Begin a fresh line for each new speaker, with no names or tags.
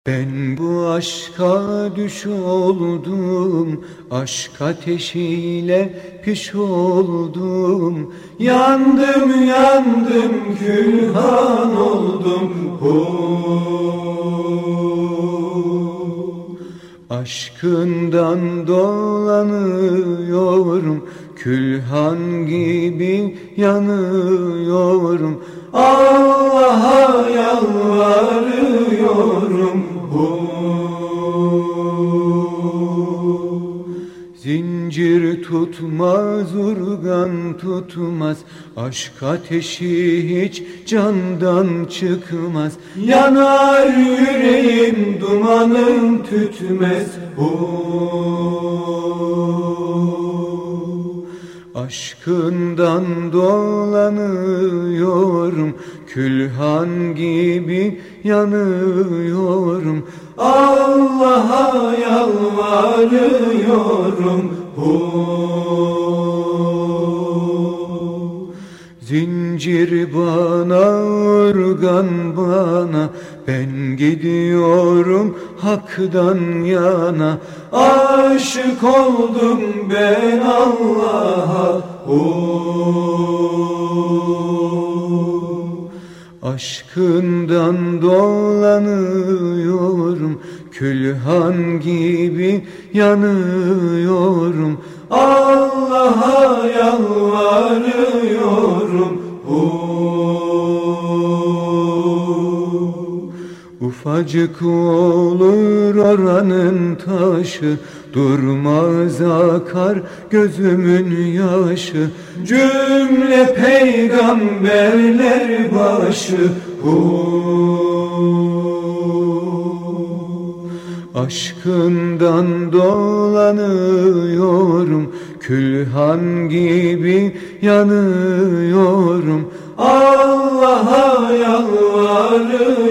Ben bu aşka düş oldum, aşk ateşiyle piş oldum. Yandım yandım külhan oldum. Aşkından dolanıyorum, külhan gibi yanıyorum. Allah'a yalvarıyorum. Zincir tutmaz, urgan tutmaz, aşk ateşi hiç candan çıkmaz. Yanar yüreğim, dumanım tütmez. Aşkından dolanıyorum, külhan gibi yanıyorum. Allah'a yalvarıyorum. Zincir bana, organ bana, ben gidiyorum haktan yana. Aşık oldum ben Allah'a. Aşkından dolanıyorum, külhan gibi yanıyorum. Allah'a yalvarıyorum. Ufacık olur oranın taşı, durmaz akar gözümün yaşı. Cümle peygamberler başı. Aşkından dolanıyorum, külhan gibi yanıyorum. Allah'a yalvarıyorum.